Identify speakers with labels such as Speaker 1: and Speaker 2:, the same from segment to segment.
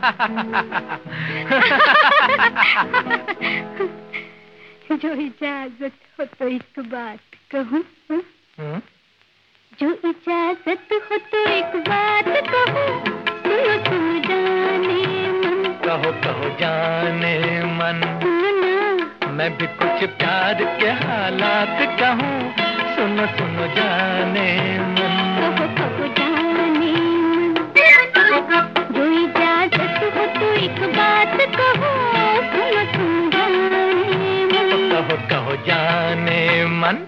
Speaker 1: जो इजाजत हो तो एक बात कहूँ। जो इजाजत हो तो एक बात कहूँ, सुनो सुनो जाने मन।
Speaker 2: कहो कहो जाने मन, मैं भी कुछ प्यार के हालात कहूँ, सुनो सुनो जाने मन।
Speaker 1: कहो कहो जाने मन, जो इजाजत हो तो एक बात कहूँ, सुनो सुनो जाने मन।
Speaker 2: कहो कहो जाने मन।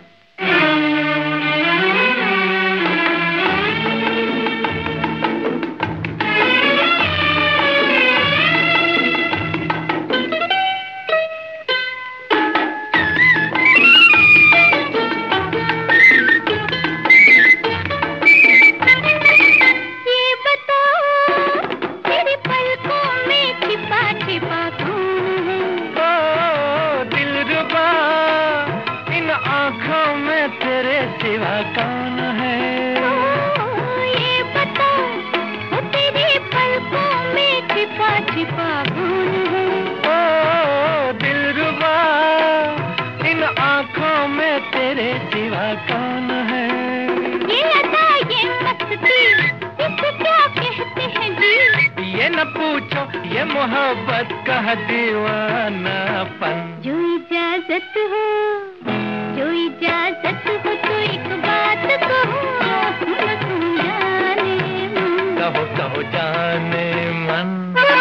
Speaker 2: आँखों में तेरे सिवा कौन है?
Speaker 1: ये बता, वो तेरे पलकों में छिपा छिपा कौन है?
Speaker 2: ओ दिलरुबा, इन आँखों में तेरे सिवा कौन है?
Speaker 1: ये अदा ये मस्ती, इसे क्या कहते हैं जी?
Speaker 2: ये न पूछो, ये मोहब्बत का दीवानापन।
Speaker 1: जो इजाजत हो, जो इजाजत हो तो एक बात कहूँ, सुनो सुनो जाने मन।
Speaker 2: कहो कहो जाने मन।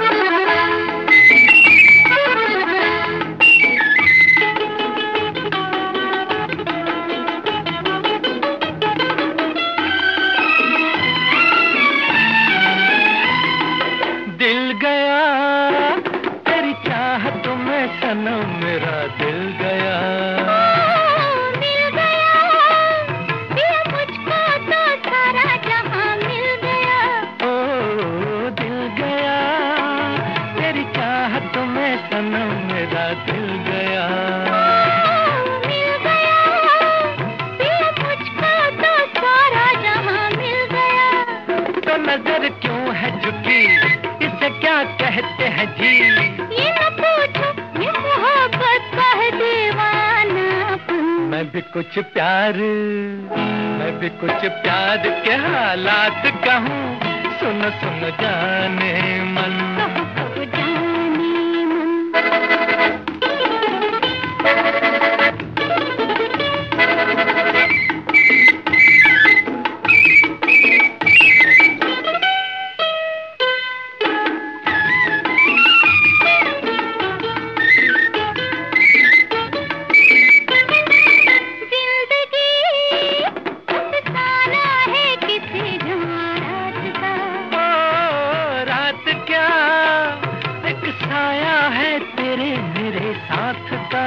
Speaker 2: दिल गया तेरी चाहत में सनम, मेरा दिल गया। सनम मेरा दिल गया,
Speaker 1: मिल गया, दिल मुझको तो सारा जहां मिल गया।
Speaker 2: तो नजर क्यों है झुकी, इसे क्या कहते हैं जी?
Speaker 1: ये न पूछो, ये मोहब्बत का है दीवानापन।
Speaker 2: मैं भी कुछ प्यार के हालात कहूँ, सुनो सुनो जाने मन। साया है तेरे मेरे साथ का,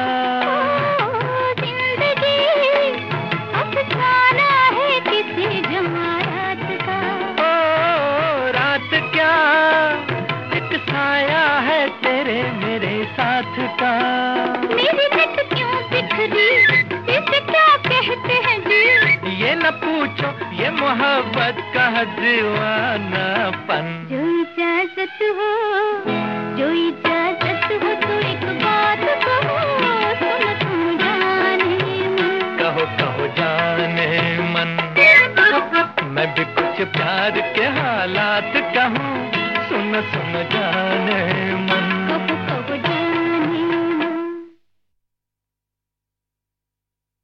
Speaker 1: जिंदगी अफसाना है किसी जमानत का।
Speaker 2: रात क्या एक साया है तेरे मेरे साथ का।
Speaker 1: मेरी नित क्यों बिखरी, इसे क्या कहते हैं जी?
Speaker 2: ये न पूछो, ये मोहब्बत का दीवानापन।
Speaker 1: जो इजाजत हो, जो इजाजत हो तो एक बात कहो, सुनो सुनो जाने मन।
Speaker 2: कहो कहो जाने मन, मैं भी कुछ प्यार के हालात कहूँ, सुनो सुनो जाने।